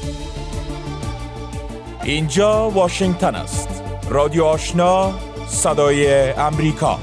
اینجا واشنگتن است. رادیو آشنا، صدای امریکا.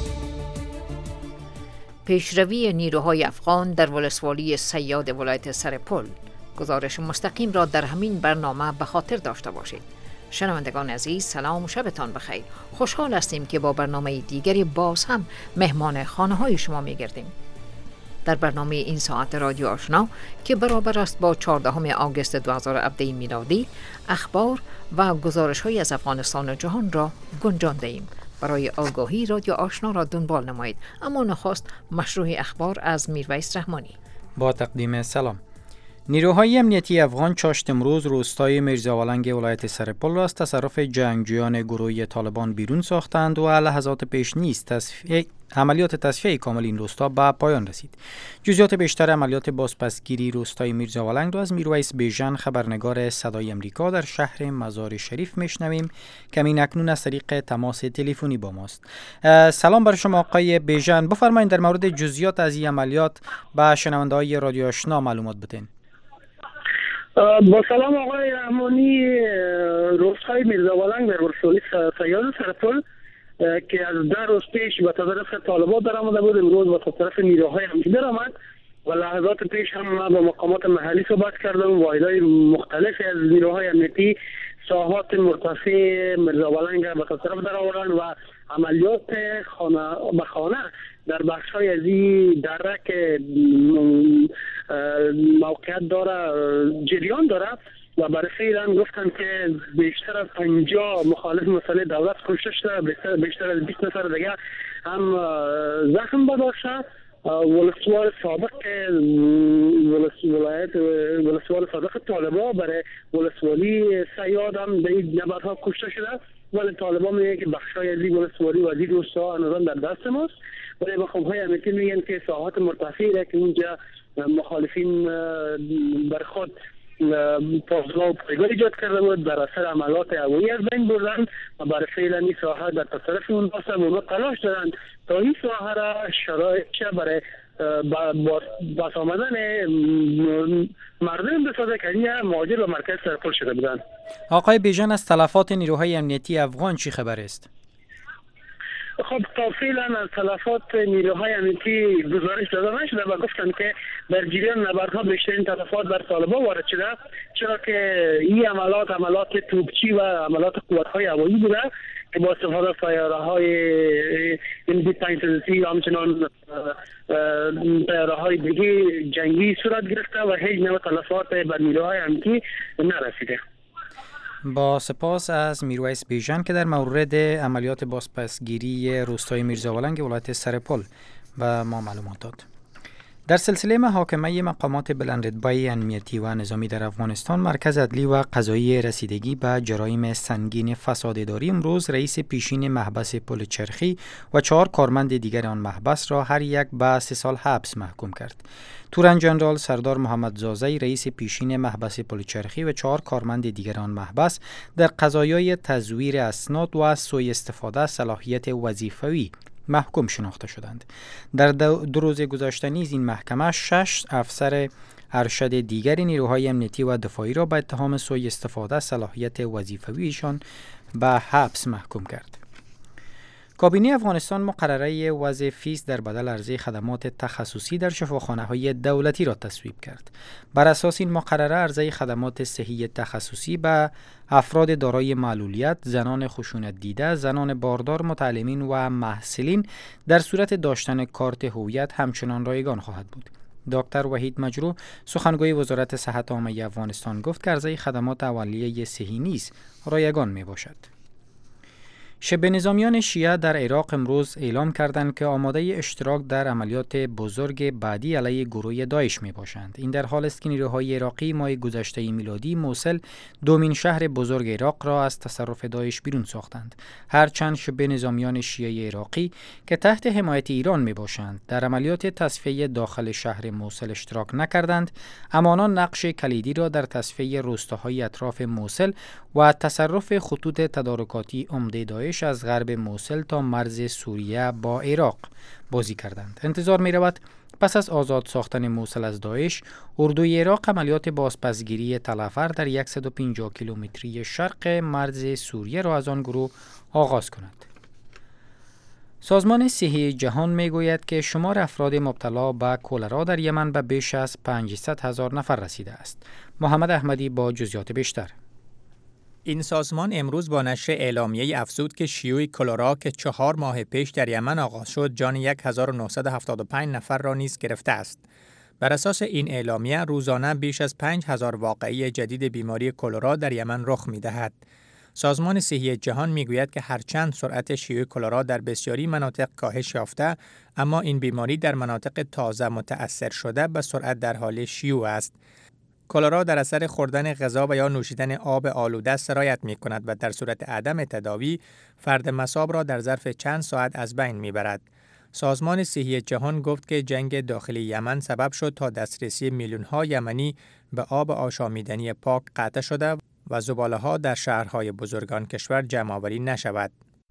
پیشروی نیروهای افغان در ولسوالی صیاد ولایت سرپل. گزارش مستقیم را در همین برنامه به خاطر داشته باشید. شنوندگان عزیز، سلام و شبتان بخیر. خوشحال هستیم که با برنامه دیگری باز هم مهمان خانه های شما می گردیم. در برنامه این ساعت رادیو آشنا که برابر است با 14 آگوست 2017 میلادی، اخبار و گزارش های از افغانستان و جهان را گنجانده ایم. برای آگاهی رادیو آشنا را دنبال نمایید. اما نخست مشروع اخبار از میرویس رحمانی. با تقدیم سلام. نیروهای امنیتی افغان چاشت امروز روستای میرزاولنگ ولایت سرپل را از تصرف جنگجویان گروه طالبان بیرون ساختند و لحظات پیش نیز عملیات تصفیه کامل این روستا به پایان رسید. جزئیات بیشتر عملیات بازپسگیری روستای میرزاولنگ را از میرویس بیژن، خبرنگار صدای امریکا در شهر مزار شریف میشنویم که این اکنون از طریق تماس تلفنی با ماست. سلام بر شما آقای بیژن، بفرمایید در مورد جزئیات از این عملیات به شنونده‌های رادیو آشنا معلومات بدین. با سلام آقای رحمانی، روستای میرزاولنگ در ولسوالی صیاد سرپل که از 10 روز پیش به طرف طالبان درآمده بود، امروز به طرف نیروهای امنیتی درآمد و لحظات پیش هم ما با مقامات محلی صحبت کردم. واحدهای مختلفی از نیروهای امنیتی ساحات مرتفع میرزاولنگ به طرف درآوردند و عملیات خانه به خانه در بخش‌های از این دره که موقعیت داره جریان داره و برای فعلا گفتن که بیشتر از 50 مخالف مسئله دولت کشته شده، بیشتر از 20 نفر دیگه هم زخم برداشته. ولسوال سابق ولسوال سابق طالبان برای ولسوالی صیاد هم در این نبردها کشته شده، ولی طالبان میگه که بخشای از این ولسوالی و از این روستا هنوز در دست ماست. ولی مقام‌های امنیتی میگن که ساحات مرتفعی که اونجا مخالفین بر خود پاسگاه و پایگاه ایجاد کرده بود، در اثر عملات هوایی از بین بردن و برای فعلا این ساحه در طرف اون باسته و اونا تلاش دارن تا این ساحه را شرایط برای باز آمدن مردم بسازه که این مهاجر به مرکز سرپل شده بودن. آقای بیژن، از تلفات نیروهای امنیتی افغان چی خبر است؟ خب تا فعلا از تلفات نیروهای امنیتی گزارش داده نشده و گفتن که در جریان نبردها بیشترین تلفات بر طالبان وارد شده، چرا که این عملات توپچی و عملات قوت‌های هوایی بوده که با استفاده از طیاره‌های MD-530 همچنان طیاره‌های دیگه جنگی صورت گرفته و هیچ نوع تلفات بر نیروهای امنیتی نرسیده. با سپاس از میرویس بیژن که در مورد عملیات بازپسگیری روستای میرزاولنگ ولایت سرپل و ما معلومات داد. در سلسله محاکمه مقامات بلندرتبه امنیتی و نظامی در افغانستان، مرکز عدلی و قضایی رسیدگی به جرایم سنگین فساد اداری امروز رئیس پیشین محبس پل چرخی و 4 کارمند دیگر آن محبس را هر یک به 3 سال حبس محکوم کرد. تورن جنرال سردار محمد زازی رئیس پیشین محبس پل چرخی و 4 کارمند دیگر آن محبس در قضایای تزویر اسناد و سوء استفاده از صلاحیت وظیفوی محکوم شناخته شدند. در 2 روز گذشته نیز این محکمه 6 افسر ارشد دیگر نیروهای امنیتی و دفاعی را به اتهام سوء استفاده از صلاحیت وظیفویشان به حبس محکوم کرد. کابینه افغانستان مقرره وضع فیس در بدل عرضه خدمات تخصصی در شفاخانه‌های دولتی را تصویب کرد. بر اساس این مقرره عرضه خدمات صحی تخصصی به افراد دارای معلولیت، زنان خشونت دیده، زنان باردار، متعلمین و محصلین در صورت داشتن کارت هویت همچنان رایگان خواهد بود. دکتر وحید مجروح سخنگوی وزارت صحت عامه افغانستان گفت که عرضه خدمات اولیه صحی نیز رایگان می باشد. شبه نظامیان شیعه در عراق امروز اعلام کردند که آماده اشتراک در عملیات بزرگ بعدی علیه گروه داعش می باشند. این در حال است که نیروهای عراقی ماه گذشته میلادی موصل، دومین شهر بزرگ عراق را از تصرف داعش بیرون ساختند. هرچند شبه نظامیان شیعه عراقی که تحت حمایت ایران می باشند در عملیات تصفیه داخل شهر موصل اشتراک نکردند، اما آنان نقش کلیدی را در تصفیه روستاهای اطراف موصل و تصرف خطوط تدارکاتی عمده داعش داعش از غرب موصل تا مرز سوریه با عراق بازی کردند. انتظار می رود پس از آزاد ساختن موصل از داعش، اردوی عراق عملیات بازپسگیری تلعفر در 150 کیلومتری شرق مرز سوریه را از آن گروه آغاز کند. سازمان صحی جهان می گوید که شمار افراد مبتلا به کلرا در یمن به بیش از 500,000 نفر رسیده است. محمد احمدی با جزئیات بیشتر. این سازمان امروز با نشر اعلامیه افزود که شیوع کلرا که 4 ماه پیش در یمن آغاز شد، جان 1975 نفر را نیز گرفته است. بر اساس این اعلامیه روزانه بیش از 5000 واقعه جدید بیماری کلرا در یمن رخ می‌دهد. سازمان صحی جهان میگوید که هرچند سرعت شیوع کلرا در بسیاری مناطق کاهش یافته، اما این بیماری در مناطق تازه متأثر شده به سرعت در حال شیوع است. کلرا در اثر خوردن غذا و یا نوشیدن آب آلوده سرایت می کند و در صورت عدم تداوی فرد مصاب را در ظرف چند ساعت از بین می برد. سازمان صحی جهان گفت که جنگ داخلی یمن سبب شد تا دسترسی میلیون‌ها یمنی به آب آشامیدنی پاک قطع شده و زباله‌ها در شهرهای بزرگان کشور جمع‌آوری نشود.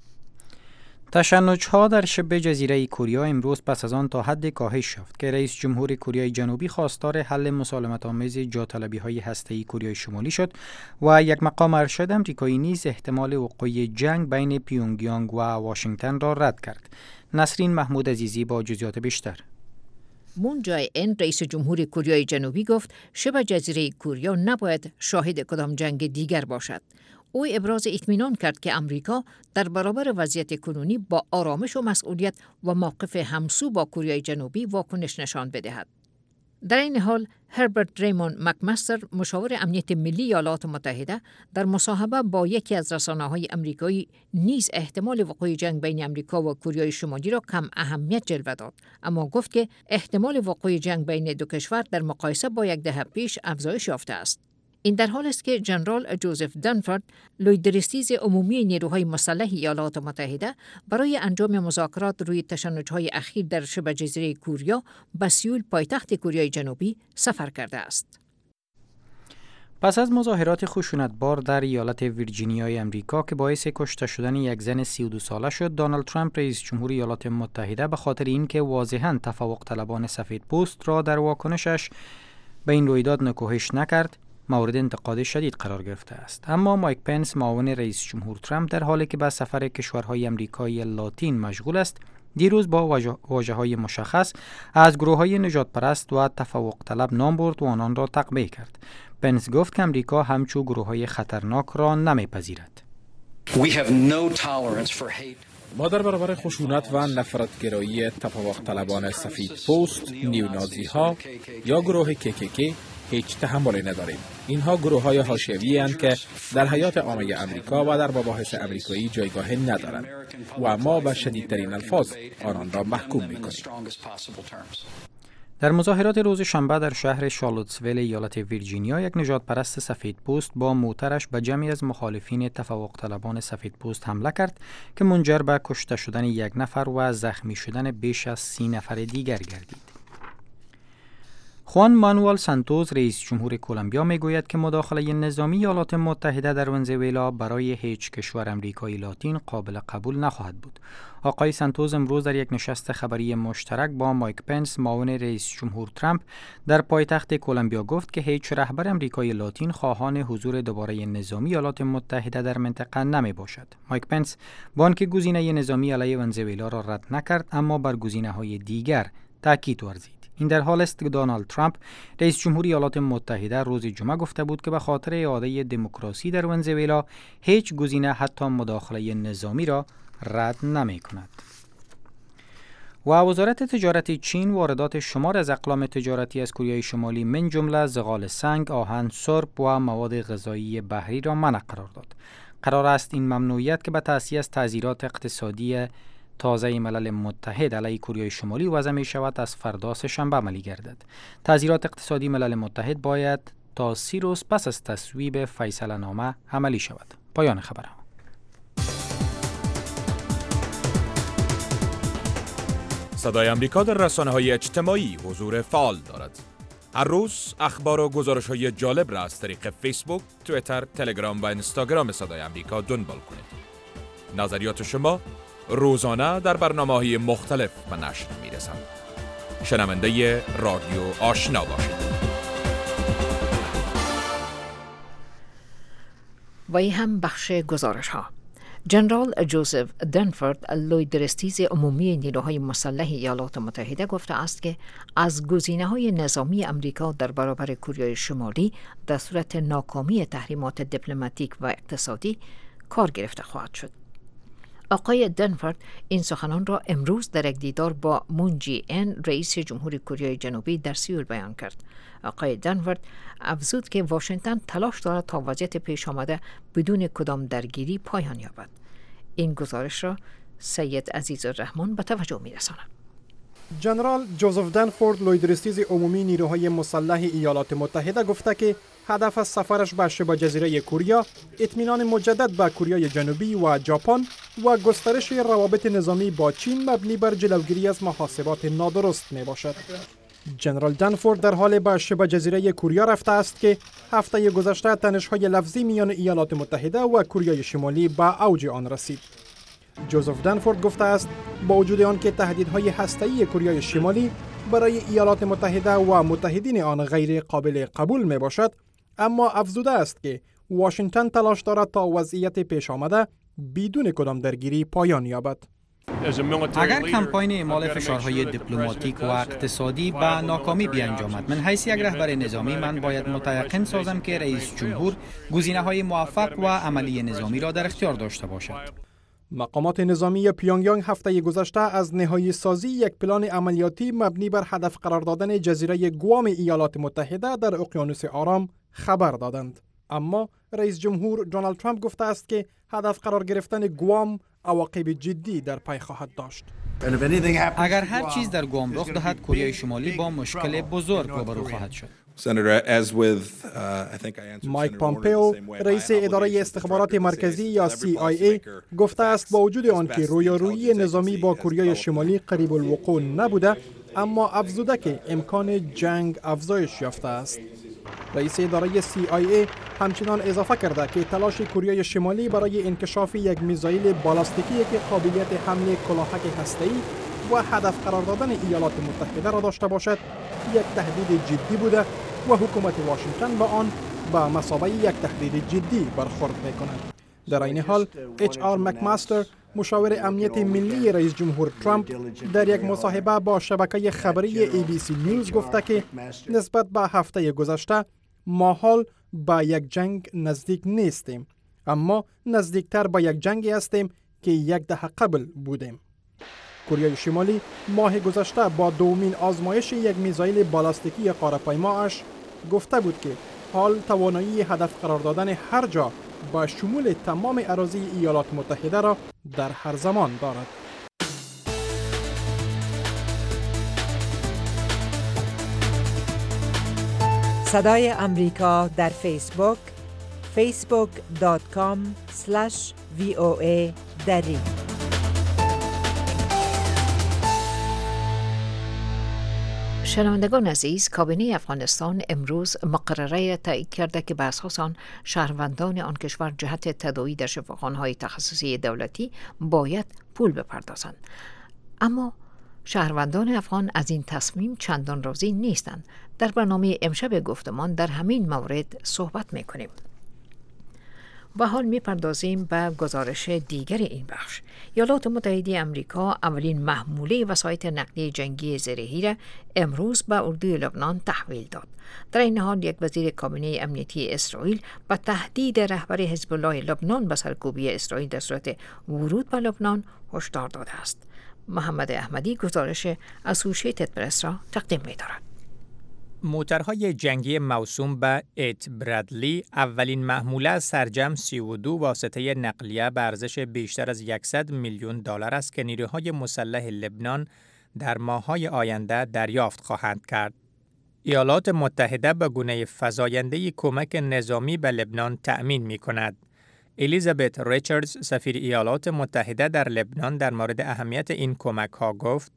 تشنج‌ها در شبه جزیره کوریا امروز پس از آن تا حد کاهش یافت که رئیس جمهور کره جنوبی خواستار حل مسالمت‌آمیز جاطلبی‌های هسته‌ای کره شمالی شد و یک مقام ارشد آمریکایی نیز احتمال وقوع جنگ بین پیونگیانگ و واشنگتن را رد کرد. نسرین محمود عزیزی با جزئیات بیشتر. مون جای این رئیس جمهور کره جنوبی گفت شبه جزیره کوریا نباید شاهد کدام جنگ دیگر باشد. او ابراز اطمینان کرد که امریکا در برابر وضعیت کنونی با آرامش و مسئولیت و موقف همسو با کره جنوبی واکنش نشان بدهد. در این حال هربرت ریمون مکمستر مشاور امنیت ملی ایالات متحده در مصاحبه با یکی از رسانه‌های امریکایی نیز احتمال وقوع جنگ بین امریکا و کره شمالی را کم اهمیت جلوه داد، اما گفت که احتمال وقوع جنگ بین دو کشور در مقایسه با یک دهه پیش افزایش یافته است. این در حالی است که ژنرال جوزف دنفورد، لویدرستیز عمومی نیروهای مسلح ایالات متحده، برای انجام مذاکرات روی تشنج‌های اخیر در شبه جزیره کوریا به سئول پایتخت کره جنوبی سفر کرده است. پس از مظاهرات خشونتبار در ایالت ویرجینیای امریکا که باعث کشته شدن یک زن 32 ساله شد، دونالد ترامپ رئیس جمهور ایالات متحده به خاطر اینکه واضحاً تفوق طلبان سفیدپوست را در واکنشش به این رویداد نکوهش نکرد، مورد انتقاد شدید قرار گرفته است. اما مایک پنس، معاون رئیس جمهور ترامپ، در حالی که به سفر کشورهای امریکای لاتین مشغول است، دیروز با واژه‌های مشخص از گروه‌های نجات پرست و تفوق طلب نام برد و آنان را تقبیح کرد. پنس گفت که امریکا همچون گروه‌های خطرناک را نمی‌پذیرد. ما در برابر خشونت و نفرتگرایی تفوق طلبان سفید پوست، نیونازی ها یا گروه KKK هیچ تحملی نداریم. اینها گروه‌های حاشیه‌ای اند که در حیات عامه امریکا و در مباحث امریکایی جایگاهی ندارند و ما به شدیدترین الفاظ آنان را محکوم می‌کنیم. در مظاهرات روز شنبه در شهر شارلوتسویل ایالت ویرجینیا، یک نژادپرست سفیدپوست با موترش به جمعی از مخالفین تفوق طلبان سفیدپوست حمله کرد که منجر به کشته شدن یک نفر و زخمی شدن بیش از 30 نفر دیگر گردید. خوان مانوئل سانتوس، رئیس جمهور کلمبیا، میگوید که مداخله نظامی ایالات متحده در ونزوئلا برای هیچ کشور امریکایی لاتین قابل قبول نخواهد بود. آقای سانتوس امروز در یک نشست خبری مشترک با مایک پنس، معاون رئیس جمهور ترامپ، در پایتخت کلمبیا گفت که هیچ رهبر امریکایی لاتین خواهان حضور دوباره نظامی ایالات متحده در منطقه نمی باشد. مایک پنس با آنکه گزینه نظامی علیه ونزوئلا را رد نکرد، اما بر گزینه‌های دیگر تاکید ورزید. این در حال است که دونالد ترامپ، رئیس جمهور ایالات متحده، روز جمعه گفته بود که به خاطر اعاده دموکراسی در ونزوئلا هیچ گزینه حتی مداخله نظامی را رد نمی کند. و وزارت تجارت چین واردات شمار از اقلام تجارتی از کره شمالی من جمله زغال سنگ، آهن، سرب و مواد غذایی بحری را منع قرار داد. قرار است این ممنوعیت که به تأسیس از تعزیرات اقتصادی تازه ملل متحد علیه کره شمالی وضع می شود از فردا سه‌شنبه عملی گردد. تعزیرات اقتصادی ملل متحد باید تا 30 روز پس از تصویب فیصله نامه عملی شود. پایان خبرها. صدای امریکا در رسانه‌های اجتماعی حضور فعال دارد. هر روز اخبار و گزارش‌های جالب را از طریق فیسبوک، توییتر، تلگرام و اینستاگرام صدای امریکا دنبال کنید. نظریات شما روزانه در برنامه‌های مختلف به نشر می‌رسند. شنونده رادیو آشنا باشید. و این هم بخش گزارش ها. جنرال جوزف دنفورد، لویدرستیز عمومی نیروهای مسلح ایالات متحده گفته است که از گزینه‌های نظامی امریکا در برابر کره شمالی در صورت ناکامی تحریمات دیپلماتیک و اقتصادی کار گرفته خواهد شد. آقای دنفورد این سخنان را امروز در یک دیدار با مون جی این رئیس جمهوری کره جنوبی در سئول بیان کرد. آقای دنفورد افزود که واشنگتن تلاش دارد تا وضعیت پیش آمده بدون کدام درگیری پایان یابد. این گزارش را سید عزیزالرحمن به توجه می‌رساند. جنرال جوزف دنفورد، لویدرستیز عمومی نیروهای مسلح ایالات متحده گفته که هدف از سفرش به شبه جزیره کره اطمینان مجدد به کره جنوبی و ژاپن و گسترش روابط نظامی با چین مبنی بر جلوگیری از محاسبات نادرست می باشد. جنرال دنفورد در حال به شبه جزیره کره رفته است که هفته گذشته تنش‌های لفظی میان ایالات متحده و کره شمالی به اوج آن رسید. جوزف دنفورد گفته است با وجود آنکه تهدیدهای هسته‌ای کره شمالی برای ایالات متحده و متحدین آن غیر قابل قبول می باشد، اما افزوده است که واشنگتن تلاش دارد تا وضعیت پیش آمده بدون کدام درگیری پایان یابد. اگر کمپاین اعمال فشارهای دیپلماتیک و اقتصادی به ناکامی بیانجامد، من حیث یک رهبر نظامی من باید متیقن سازم که رئیس جمهور گزینه‌های موفق و عملی نظامی را در اختیار داشته باشد. مقامات نظامی پیونگیانگ هفته گذشته از نهایی سازی یک پلان عملیاتی مبنی بر هدف قرار دادن جزیره گوام ایالات متحده در اقیانوس آرام خبر دادند. اما رئیس جمهور دونالد ترامپ گفته است که هدف قرار گرفتن گوام عواقب جدی در پی خواهد داشت. اگر هر چیز در گوام رخ دهد، کره شمالی با مشکل بزرگ روبرو خواهد شد. مایک پامپئو، رئیس اداره استخبارات مرکزی یا CIA، گفته است با وجود آنکه رویارویی نظامی با کره شمالی قریب الوقوع نبوده، اما افزوده که امکان جنگ افزایش یافته است. رئیس اداره CIA همچنان اضافه کرده که تلاش کره شمالی برای انکشاف یک میزایل بالاستیکی که قابلیت حمل کلاهک هسته‌ای و هدف قرار دادن ایالات متحده را داشته باشد یک تهدید جدی بوده و حکومت واشنگتن با آن به مثابه یک تهدید جدی برخورد می‌کند. در این حال HR مکماستر، مشاور امنیت ملی رئیس جمهور ترامپ، در یک مصاحبه با شبکه خبری ABC نیوز گفته که نسبت به هفته گذشته ما حال به یک جنگ نزدیک نیستیم، اما نزدیکتر به یک جنگی هستیم که یک دهه قبل بودیم. کره شمالی ماه گذشته با دومین آزمایش یک میزایل بالاستیکی قاره‌پیمایش گفته بود که حال توانایی هدف قرار دادن هر جا با شمول تمام اراضی ایالات متحده را در هر زمان دارد. صدای امریکا در فیسبوک facebook.com/VOA دری. شنوندگان عزیز، کابینه افغانستان امروز مقرره تایید کرده که بر اساس آن شهروندان آن کشور جهت تداوی در شفاخانه‌های تخصصی دولتی باید پول بپردازند. اما شهروندان افغان از این تصمیم چندان راضی نیستند. در برنامه امشب گفتمان در همین مورد صحبت می‌کنیم. و حال می‌پردازیم به گزارش دیگر این بخش. ایالات متحده آمریکا اولین محموله وسایط نقلیه جنگی زرهی را امروز به اردوی لبنان تحویل داد. در این حال یک وزیر کابینه امنیتی اسرائیل با تهدید رهبر حزب الله لبنان به سرکوبی اسرائیل در صورت ورود به لبنان هشدار داده است. محمد احمدی گزارش اسوشیتد پرس را تقدیم می‌دارد. موترهای جنگی موسوم به ایت برادلی اولین محموله از سرجم 32 واسطه نقلیه به ارزش بیشتر از 100 میلیون دلار است که نیروهای مسلح لبنان در ماه‌های آینده دریافت خواهند کرد. ایالات متحده به گونه فزاینده کمک نظامی به لبنان تأمین می‌کند. الیزابت ریچاردز، سفیر ایالات متحده در لبنان، در مورد اهمیت این کمک‌ها گفت: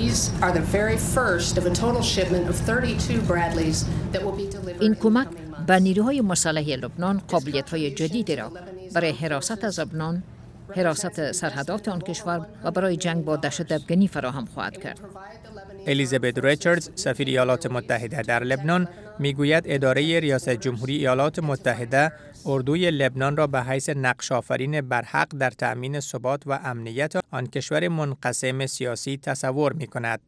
این کمک به نیروهای مسلح لبنان قابلیت‌های جدیدی را برای حراست از لبنان حراست سرحدات آن کشور و برای جنگ با دهشت افغانی فراهم خواهد کرد. الیزابت ریچاردز سفیر ایالات متحده در لبنان میگوید اداره ریاست جمهوری ایالات متحده اردوی لبنان را به حیث نقش آفرین برحق در تأمین ثبات و امنیت آن کشور منقسم سیاسی تصور می‌کند.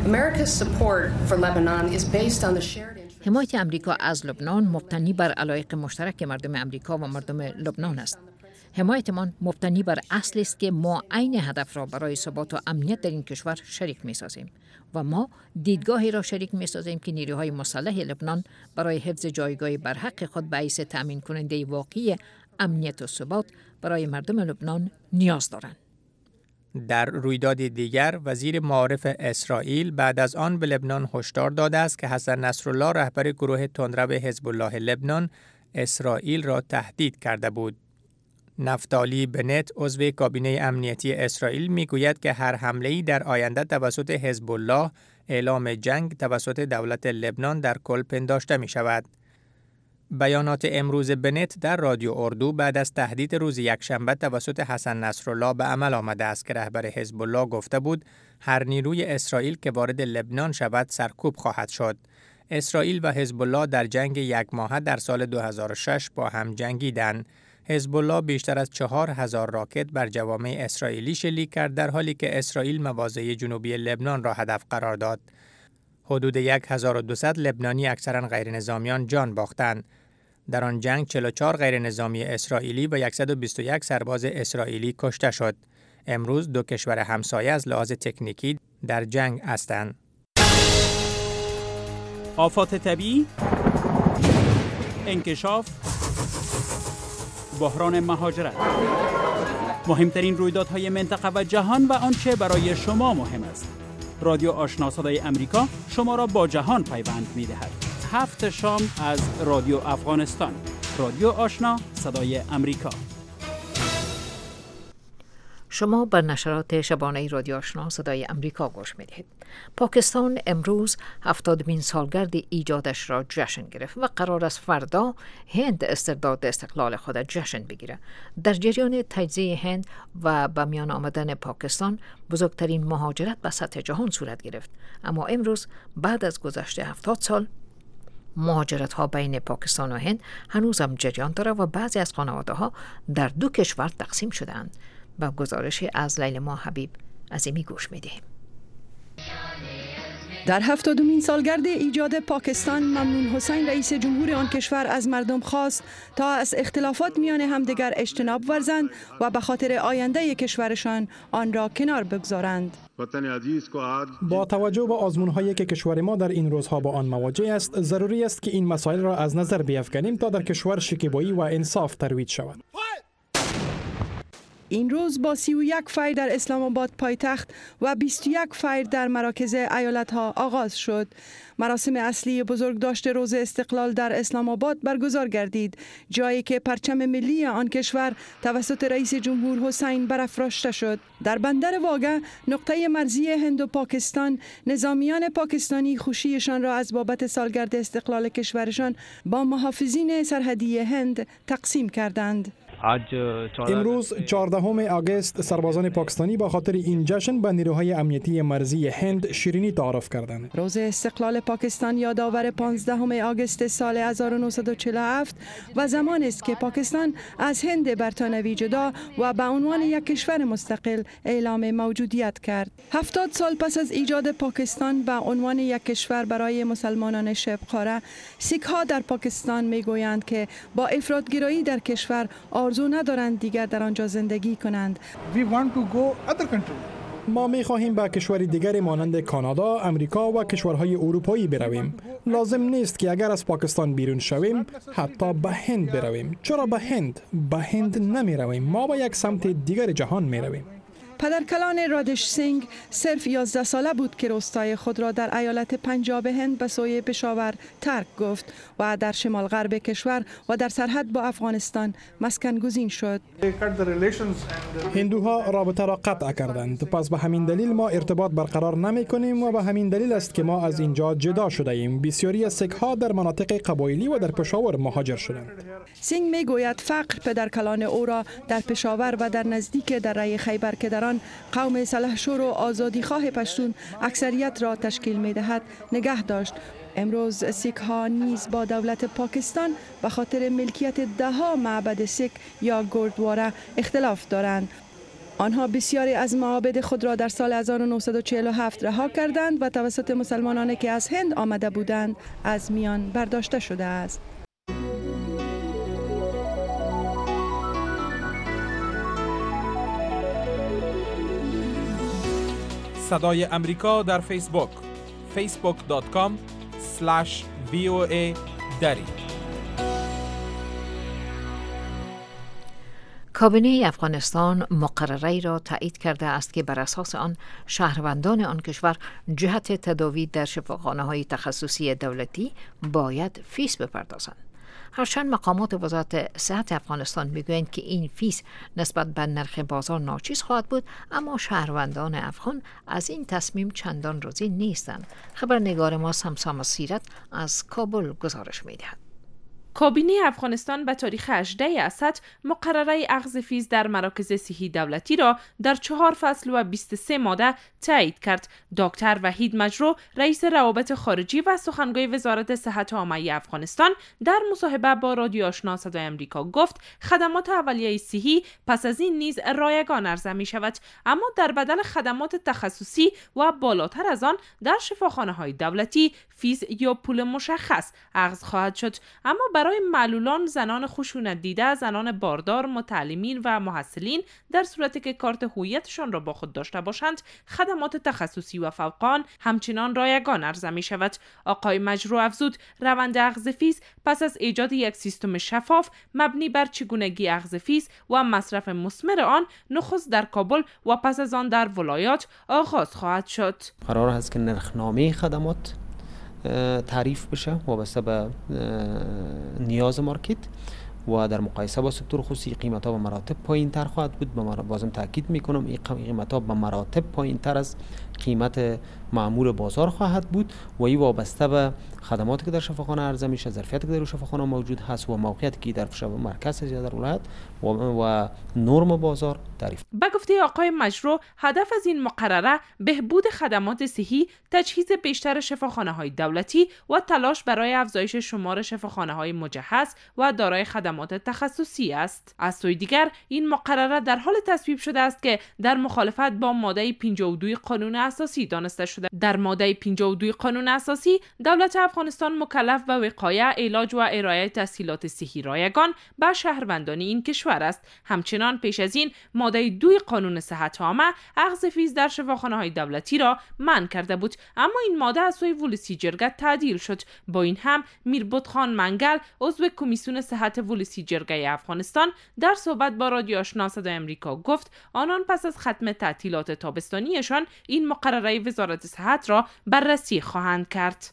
حمایت امریکا از لبنان مبتنی بر علایق مشترک مردم امریکا و مردم لبنان است. حمایتمان مبتنی بر اصل است که ما عین هدف را برای ثبات و امنیت در این کشور شریک می‌سازیم و ما دیدگاهی را شریک می‌سازیم که نیروهای مسلح لبنان برای حفظ جایگاه برحق خود به حیث تأمین کننده واقعی امنیت و ثبات برای مردم لبنان نیاز دارند. در رویداد دیگر وزیر معارف اسرائیل بعد از آن به لبنان هشدار داده است که حسن نصرالله رهبر گروه تندرو حزب الله لبنان اسرائیل را تهدید کرده بود. نفتالی بنت عضو کابینه امنیتی اسرائیل میگوید که هر حمله‌ای در آینده توسط حزب الله اعلام جنگ توسط دولت لبنان در کل پنداشته می شود. بیانات امروز بنت در رادیو اردو بعد از تهدید روز یکشنبه توسط حسن نصرالله به عمل آمده است که رهبر حزب الله گفته بود هر نیروی اسرائیل که وارد لبنان شود سرکوب خواهد شد. اسرائیل و حزب الله در جنگ یک ماهه در سال 2006 با هم جنگیدند. حزب الله بیشتر از 4000 راکت بر جوامع اسرائیلی شلیک کرد در حالی که اسرائیل مواضع جنوبی لبنان را هدف قرار داد. حدود 1200 لبنانی اکثرا غیر نظامیان جان باختند. در آن جنگ 44 غیر نظامی اسرائیلی و 121 سرباز اسرائیلی کشته شد. امروز دو کشور همسایه از لحاظ تکنیکی در جنگ هستند. آفات طبیعی، انکشاف، بحران مهاجرت، مهمترین رویدادهای منطقه و جهان و آنچه برای شما مهم است. رادیو آشنا صدای امریکا شما را با جهان پیوند می‌دهد. 7 شام از رادیو افغانستان. رادیو آشنا صدای امریکا. شما بر نشرات شبانه رادیو آشنا صدای امریکا گوش می‌دهید. پاکستان امروز 70مین سالگرد ایجادش را جشن گرفت و قرار است فردا هند استرداد استقلال خود جشن بگیرد. در جریان تجزیه هند و به میان آمدن پاکستان بزرگترین مهاجرت به سطح جهان صورت گرفت. اما امروز بعد از گذشت 70 سال مهاجرت ها بین پاکستان و هند هنوز هم جریان دارد و بعضی از خانواده ها در دو کشور تقسیم شدند. با گزارشی از لیلما حبیب عظیمی گوش میدهیم. در 70مین سالگرد ایجاد پاکستان ممنون حسین رئیس جمهور آن کشور از مردم خواست تا از اختلافات میان همدیگر اجتناب ورزند و به خاطر آینده کشورشان آن را کنار بگذارند. با توجه به آزمون‌هایی که کشور ما در این روزها با آن مواجه است، ضروری است که این مسائل را از نظر بیفکنیم تا در کشور شکیبایی و انصاف ترویج شود. این روز با 31 فیر در اسلام آباد پایتخت و 21 فیر در مراکز ایالت‌ها آغاز شد. مراسم اصلی بزرگداشت روز استقلال در اسلام آباد برگزار گردید، جایی که پرچم ملی آن کشور توسط رئیس جمهور حسین برافراشته شد. در بندر واگه، نقطه مرزی هند و پاکستان، نظامیان پاکستانی خوشیشان را از بابت سالگرد استقلال کشورشان با محافظین سرحدی هند تقسیم کردند. امروز 14 آگوست سربازان پاکستانی با خاطر این جشن به نیروهای امنیتی مرزی هند شیرینی تعارف کردند. روز استقلال پاکستان یادآور 15 آگوست سال 1947 و زمان است که پاکستان از هند برطانوی جدا و به عنوان یک کشور مستقل اعلام موجودیت کرد. 70 سال پس از ایجاد پاکستان به عنوان یک کشور برای مسلمانان شبه قاره، سیک ها در پاکستان میگویند که با افراط‌گرایی در کشور آرزو ندارند دیگر در آنجا زندگی کنند. ما می خواهیم به کشوری دیگری مانند کانادا، امریکا و کشورهای اروپایی برویم. لازم نیست که اگر از پاکستان بیرون شویم حتی به هند برویم. چرا به هند؟ به هند نمی رویم. ما به یک سمت دیگر جهان می رویم. پدرکلان رادش سینگ صرف 11 ساله بود که روستای خود را در ایالت پنجاب هند به سوی پشاور ترک گفت و در شمال غرب کشور و در سرحد با افغانستان مسکن گزین شد. هندوها رابطه را قطع کردند، پس به همین دلیل ما ارتباط برقرار نمی کنیم و به همین دلیل است که ما از اینجا جدا شده ایم. بسیاری از سیک ها در مناطق قبایلی و در پشاور مهاجر شدند. سینگ می گوید فقر پدرکلان او را در پشاور و در نزدیک دره خیبر که در آن قوم سلحشور و آزادیخواه پشتون اکثریت را تشکیل می دهد نگه داشت. امروز سیک ها نیز با دولت پاکستان به خاطر ملکیت دهها معبد سیک یا گوردواره اختلاف دارند. آنها بسیاری از معابد خود را در سال 1947 رها کردند و توسط مسلمانانی که از هند آمده بودند از میان برداشته شده است. صدای امریکا در فیسبوک facebook.com/VOA دری. کابینه افغانستان مقرره‌ای را تایید کرده است که بر اساس آن شهروندان آن کشور جهت تداوی در شفاخانه‌های تخصصی دولتی باید فیس بپردازند. هرچند مقامات وزارت صحت افغانستان میگویند که این فیس نسبت به نرخ بازار ناچیز خواهد بود، اما شهروندان افغان از این تصمیم چندان راضی نیستند. خبرنگار ما سمسام سیرت از کابل گزارش می‌دهد. کابینه افغانستان به تاریخ 18 اسد مقرره اخذ فیس در مراکز صحی دولتی را در 4 فصل و 23 ماده تایید کرد. دکتر وحید مجرو، رئیس روابط خارجی و سخنگوی وزارت صحت عامه افغانستان، در مصاحبه با رادیو آشنا صدای امریکا گفت خدمات اولیه صحی پس از این نیز رایگان عرضه می شود، اما در بدل خدمات تخصصی و بالاتر از آن در شفاخانه‌های دولتی فیس یا پول مشخص اخذ خواهد شد. اما برای معلولان، زنان خشونت دیده، زنان باردار، متعلمین و محصلین در صورتی که کارت هویتشان را با خود داشته باشند، خدمات تخصصی و فوقان همچنان رایگان عرضه می شود. آقای مجرو افزود روند اخذ فیس پس از ایجاد یک سیستم شفاف مبنی بر چگونگی اخذ فیس و مصرف مثمر آن نخست در کابل و پس از آن در ولایات آغاز خواهد شد. قرار است که نرخنامه خدمات تعریف بشه وابسته به نیاز مارکت و در مقایسه با سکتور خصوصی قیمت ها به مراتب پایین تر خواهد بود. بازم تاکید میکنم این قیمت ها به مراتب پایین تر از قیمت معمول بازار خواهد بود و این وابسته به خدماتی که در شفاخانه عرضه میشه، ظرفیتی که در شفاخانه موجود هست و موقعیتی که در مرکز یا در ولایت و نرم بازار تعریف. به گفته آقای مجرو، هدف از این مقرره بهبود خدمات صحی، تجهیز بیشتر شفاخانه های دولتی و تلاش برای افزایش شمار شفاخانه های مجهز و دارای خدمات تخصصی است. از سوی دیگر این مقرره در حال تصویب شده است که در مخالفت با ماده 52 قانون اساسی دانسته شده. در ماده 52 قانون اساسی دولت افغانستان مکلف به وقایع، علاج و ارائه تسهیلات صحی رایگان به شهروندان این کشور است. همچنان پیش از این ماده 2 قانون صحت عامه اخذ فیس در شفاخانه‌های دولتی را منع کرده بود، اما این ماده از سوی ولسی جرگه تعدیل شد. با این هم میربط خان منگل، عضو کمیسیون صحت ولسی جرگه افغانستان، در صحبت با رادیو آشنا صدای امریکا گفت آنان پس از ختم تعطیلات تابستانیشان این مقرره وزارت صحت را بررسی خواهند کرد.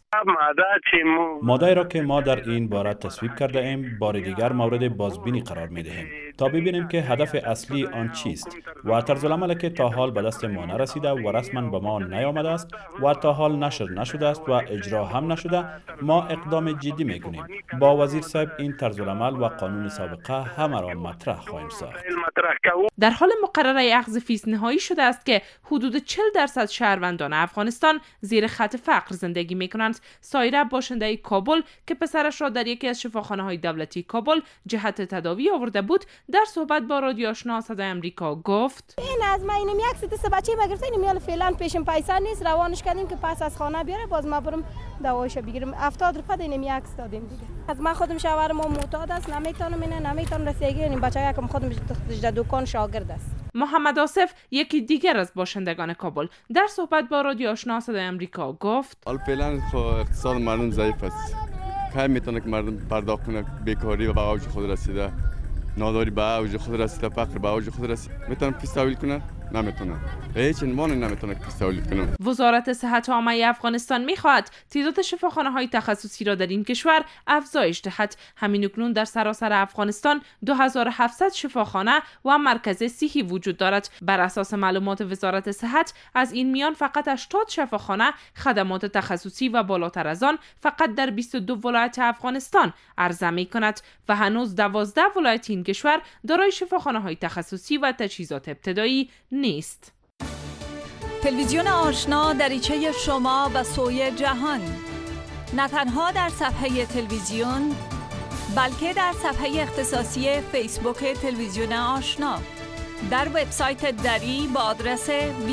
ماده را که ما در این باره تصویب کرده ایم بار دیگر مورد بازبینی قرار می دهیم تا ببینیم که هدف اصلی آن چیست و طرز العملی که تا حال به دست ما نرسیده و رسما به ما نیامده است و تا حال نشر نشده است و اجرا هم نشده، ما اقدام جدی می کنیم. با وزیر صاحب این طرز العمل و قانون سابقه همه را مطرح خواهیم ساخت. در حال مقرره اخذ فیس نهایی شده است که حدود 40% شهروندان افغانستان زیر خط فقر زندگی می کنند. سایره، باشنده کابل که پسرش را در یکی از شفاخانه‌های دولتی کابل جهت تداوی آورده بود، در صحبت با رادیو آشنا صدای امریکا گفت این از ما اینم یک ست بچه ما گرفتیم، میال فعلا پیشم پیسه نیست، روانش کردیم که پس از خانه بیاره، باز ما برم دوایش بگیرم. 70 روپیه اینم یک دادیم دیگه. از ما خودم شوهر ما معتاد است، نمیتونم رسیدگی این بچه یکم خودم در دکان شاگرد است. محمد آصف، یکی دیگر از باشندگان کابل، در صحبت با رادیو آشنا صدای امریکا گفت فعلا اقتصاد مردم ضعیف است. کی میتونه که مردم پرداخت کنه؟ بیکاری و به اوج خود رسیده، ناداری به اوج خود رسیده، فقر به اوج خود رسیده. میتونن فیس تحویل کنن؟ نمیتونه، هیچ عنوان نمیتونه تولید کنه. وزارت صحت عامه افغانستان می‌خواهد تعداد شفاخانه‌های تخصصی را در این کشور افزایش دهد. همین اکنون در سراسر افغانستان 2700 شفاخانه و مرکز صحی وجود دارد. بر اساس معلومات وزارت صحت از این میان فقط 80 شفاخانه خدمات تخصصی و بالاتر از آن فقط در 22 ولایت افغانستان عرضه می‌کند و هنوز 12 ولایت این کشور دارای شفاخانه‌های تخصصی و تجهیزات ابتدایی نیست. تلویزیون آشنا دریچه شما به سوی جهان، نه تنها در صفحه تلویزیون بلکه در صفحه اختصاصی فیسبوک تلویزیون آشنا، در وبسایت دری با آدرس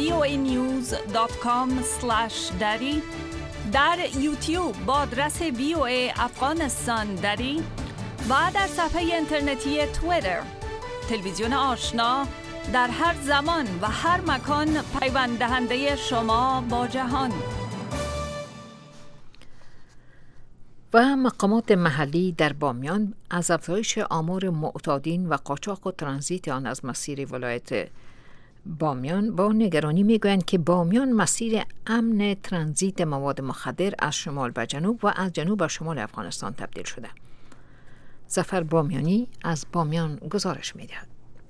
voanews.com/dari، در یوتیوب با آدرس VOA افغانستان دری و در صفحه اینترنتی توییتر. تلویزیون آشنا در هر زمان و هر مکان پیوند دهنده شما با جهان. و مقامات محلی در بامیان از افزایش آمار معتادین و قاچاق و ترانزیت آن از مسیر ولایت بامیان با نگرانی میگویند که بامیان مسیر امن ترانزیت مواد مخدر از شمال به جنوب و از جنوب به شمال افغانستان تبدیل شده. ظفر بامیانی از بامیان گزارش میدهد.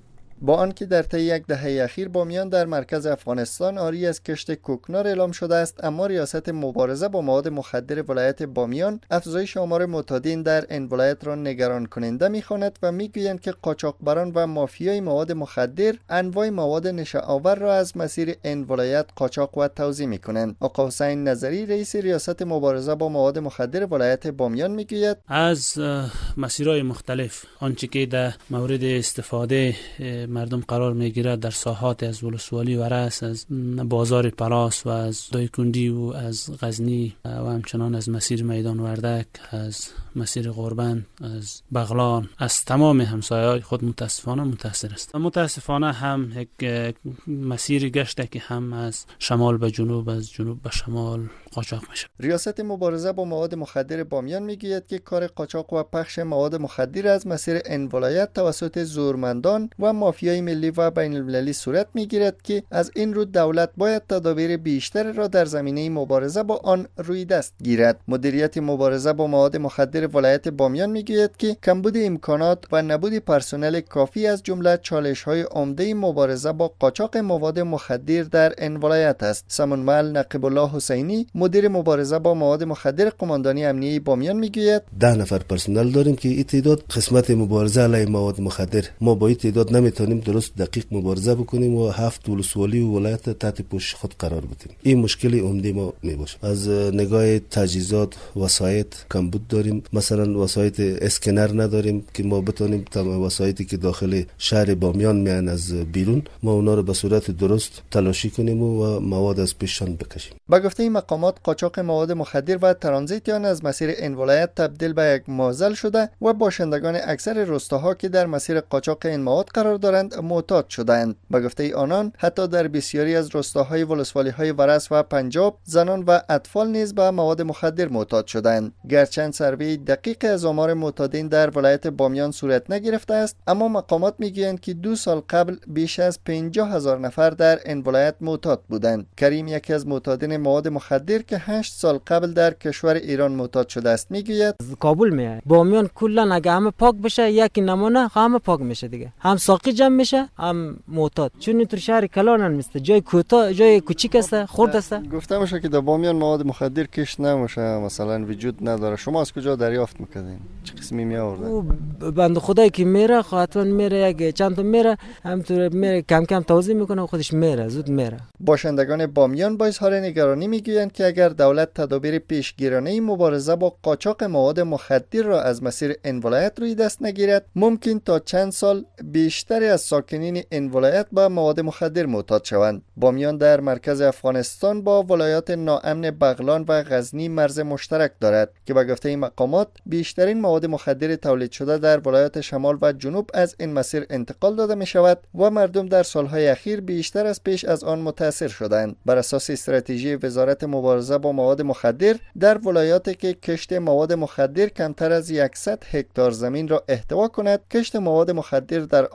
با آنکه در طی یک دهه اخیر بامیان در مرکز افغانستان عاری از کشت کوکنار اعلام شده است، اما ریاست مبارزه با مواد مخدر ولایت بامیان افزایش آمار معتادین در این ولایت را نگران کننده می‌خواند و می‌گویند که قاچاقبران و مافیای مواد مخدر انواع مواد نشه‌آور را از مسیر این ولایت قاچاق و توزیع می‌کنند. آقا حسین نظری رئیس ریاست مبارزه با مواد مخدر ولایت بامیان می‌گوید از مسیرهای مختلف آنچه که در مورد استفاده مردم قرار میگیرد در ساحات از ولسوالی ورس، از بازار پلاس و از دایکندی و از غزنی و همچنان از مسیر میدان وردک، از مسیر قربند، از بغلان، از تمام همسایه‌های خود متاسفانه متاثر است. متاسفانه هم یک مسیر گشته که هم از شمال به جنوب، از جنوب به شمال قاچاق میشه. ریاست مبارزه با مواد مخدر بامیان میگوید که کار قاچاق و پخش مواد مخدر از مسیر این ولایت توسط زورمندان و مافیای ملی و بین المللی صورت میگیرد که از این رو دولت باید تدابیر بیشتر را در زمینه مبارزه با آن روی دست گیرد. مدیریت مبارزه با مواد مخدر ولایت بامیان میگوید که کمبود امکانات و نبود پرسنل کافی از جمله چالش‌های عمده مبارزه با قاچاق مواد مخدر در این ولایت است. سمنمال نقیب الله حسینی مدیر مبارزه با مواد مخدر قماندانی امنیه بامیان میگوید 10 نفر پرسنل داریم که این تعداد قسمت مبارزه علیه مواد مخدر، ما با این تعداد نمیتونیم درست دقیق مبارزه بکنیم و 7 ولسوالی و ولایت تحت پوشش خود قرار بدیم. این مشکلی عمده ما میباشه. از نگاه تجهیزات وسایط کمبود داریم، مثلا وسایط اسکنر نداریم که ما بتونیم تمام وسایطی که داخل شهر بامیان میان از بیرون ما اونا رو به صورت درست تلاشی کنیم و مواد از پیششان بکشیم. با گفته مقامات قاچاق مواد مخدر و ترانزیت آن از مسیر این ولایت تبدیل به یک معضل شده و باشندگان اکثر روستاها که در مسیر قاچاق این مواد قرار دارند معتاد شدند. با گفته آنان حتی در بسیاری از روستاهای ولسوالی‌های ورس و پنجاب زنان و اطفال نیز به مواد مخدر معتاد شدند. گرچند سروی دقیق از آمار معتادین در ولایت بامیان صورت نگرفته است، اما مقامات میگویند که 2 سال قبل بیش از 50,000 نفر در این ولایت معتاد بودند. کریم یکی از معتادین مواد مخدر که 8 سال قبل در کشور ایران معتاد شده است میگوید کابل میاد بامیان کلا اگه همه پاک بشه یک نمونه همه پاک میشه دیگه، هم ساقی جمع میشه هم معتاد، چون تو شهر کلان نیست، جای کوتا جای کوچیک است، خرد است. گفته میشه که در بامیان مواد مخدر کش نمیشه، مثلا وجود نداره. شما از کجا دریافت میکنین؟ چه قسمی می آوردن؟ بنده خدایی که میره حتما میره، یک چند تا میره همینطور میره کم کم توزیع میکنه و خودش میره، زود میره. باشندگان بامیان با اظهار نگرانی میگویند که اگر دولت تدابیر پیشگیرانه مبارزه با قاچاق مواد مخدر را از مسیر این ولایت روی دست نگیرد، ممکن تا چند سال بیشتری از ساکنین این ولایت با مواد مخدر معتاد شوند. بامیان در مرکز افغانستان با ولایات ناامن بغلان و غزنی مرز مشترک دارد که به گفته مقامات بیشترین مواد مخدر تولید شده در ولایات شمال و جنوب از این مسیر انتقال داده می شود و مردم در سالهای اخیر بیشتر از پیش از آن متاثر شدند. بر اساس استراتژی وزارت مبارزه با مواد مخدر، در ولایاتی که کشت مواد مخدر کمتر از 100 هکتار زمین را احتوا کند، کشت مواد مخدر در آن ولایت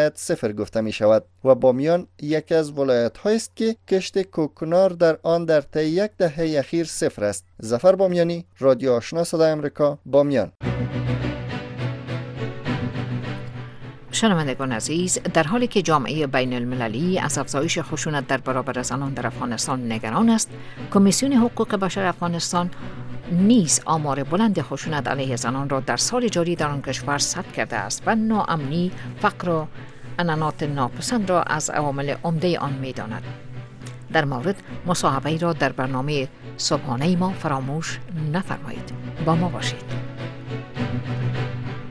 ولایت صفر گفته می شود و بامیان یکی از ولایت های است که کشت کوکنار در آن در طی یک دهه اخیر صفر است. ظفر بامیانی، رادیو آشنا صدای آمریکا، بامیان. شنوندگان عزیز، در حالی که جامعه بین المللی از افزایش خشونت در برابر زنان در افغانستان نگران است، کمیسیون حقوق بشر افغانستان نیز آمار بلند خشونت علیه زنان را در سال جاری در آن کشور ثبت کرده است و ناامنی، فقر و عنعنات ناپسند را از عوامل عمده آن می‌داند. در مورد مصاحبه‌ای را در برنامه صبحانه ما فراموش نفرمایید. با ما باشید.